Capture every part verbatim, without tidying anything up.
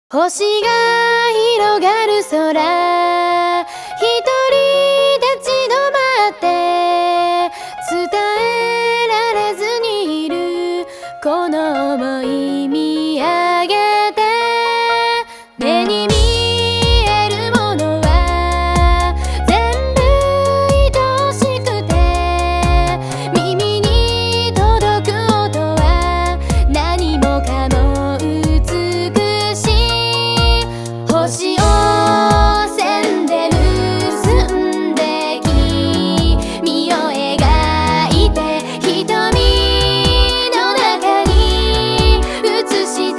星が広がる空、一人立ち止まって伝えられずにいるこの想い見上げて、目に見えるものは全部愛しくて、耳に届く音は何もかも美しい。星を線で結んで君を描いて瞳の中に映した。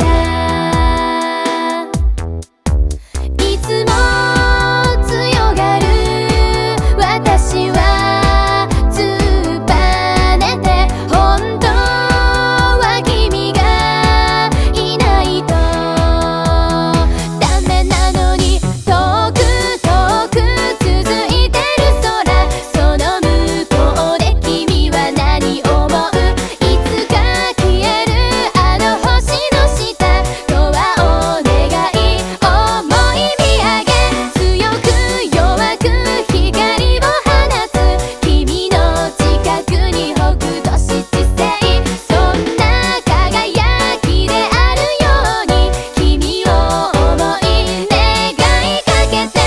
いつも強がる私は突っぱねて、本当は君がいないとダメなのに、遠く遠く続いてる空、その向こうで君は何思う？いつか消えるあの星の下とはお願い、思い見上げ、強く弱く光を放つ君の近くに北斗七星、そんな輝きであるように君を思い願いかけて。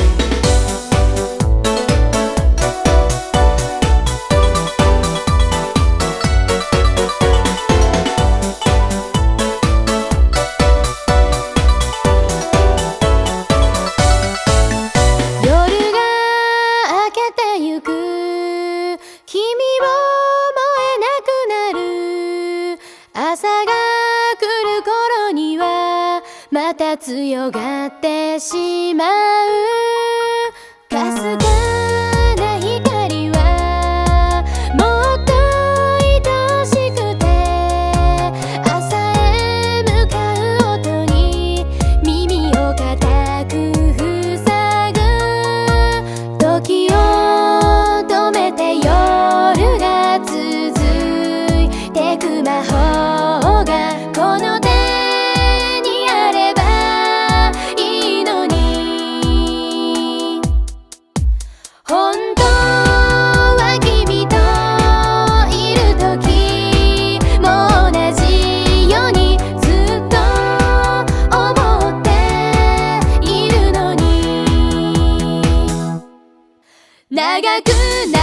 夜が明けてゆく、君を思えなくなる、朝が来る頃にはまた強がってしまう。かすかな光はもっと愛しくて、朝へ向かう音に耳を固く塞ぐ。時を止めて夜が続いてく魔法がこの手にあればいいのに、本当は君といる時も同じようにずっと思っているのに、長く